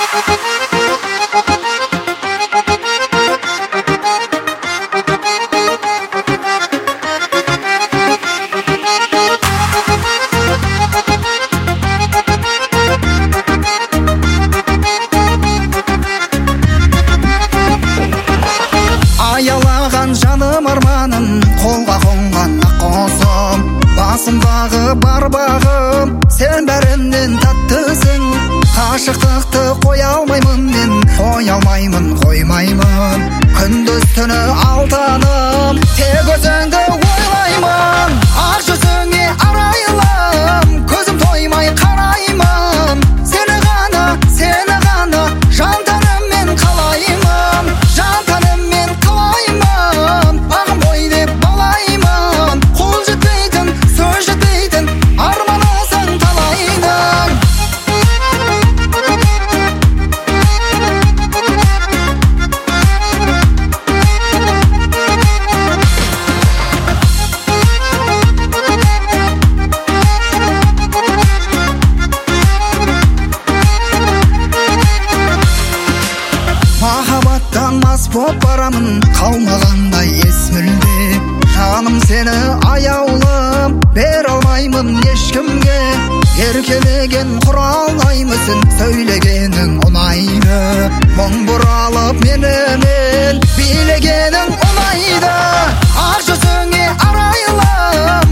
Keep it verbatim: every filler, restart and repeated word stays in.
Аялаған жаным арманым, қолға қонған ақ құсым, басымдағы бар бағым, сен бәрінен таттысың. Қашықтықты қоя алмаймын мен, қоя алмаймын, қоймаймын. Күндіз түні алтыным, тек өзіңді ойлаймын. Ақ жүзіңе арайлым, көзім тоймай қараймын. Сені ғана, сені ғана, жан тәніммен қалаймын. Жан тәніммен қалаймын, бағым ғой деп балаймын. Қол жетпейтін, сөз жетпейтін, арманысың талайдың. Махаббаттан мас боп барамын, қалмағандай ес мүлде. Жаным сені аяулым, бер алмаймын ешкімге. Еркелеген құра алмаймысың, сөйлегенің ұнайды. Мұң бұралып менімен, билегенің ұнайды. Ақ жүзіңе арайлым,